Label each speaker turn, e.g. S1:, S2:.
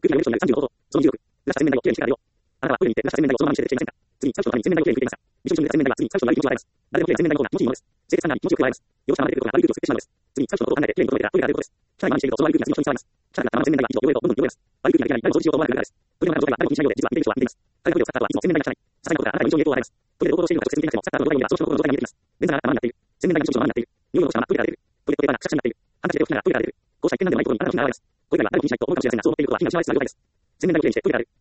S1: 空気がより少ない35度、その重力、裏下洗面台をきれいにしてからよ。あなたはトイレに行って裏下洗面台をそのままにしていませんか。次に、最初のために洗面台をきれいにしていました。びしょびしょに濡れた洗面台は次に最初の悪い気持ちを与えます。誰でもきれいな洗面台の方が気持ちいいものです。清潔感があり気持ちよく洗えます。汚したまま出てくることが悪い空気を吸ってしまうのです。次に、最初のことを考えてきれいに整えてからトイレが出ることです。汚いままにしているとその悪い空気が次の人に伝わります。汚くなったまま洗面台は一度汚れるとどんどん汚れます。悪い空気がいけない、誰も掃除しようと思わなくなるからです。トイレの中の状態が誰も気にしないようで、実は見ている人は見ています。彼がトイレを使った後はいつも洗面台が汚い。些細なことがあなたの印象に影響を与えます。トイレで行動しているのか直接見てなくても、サッカーの動画を見ればその人の心の状態が見えてきます。便座が頭になっている。洗面台がちょびちょびになっている。匂いを落としたままトイレが出る。トイレットペーパーがくしゃくしゃになっている。ハンカチで拭きながらトイレが出る。こうした一点なんでもないことにあなたの気が現れます。トイレは誰も気にしないと思うかもしれませんが、そう思っていることは今一番幸いです。洗面台をきれいにしてトイレが出る。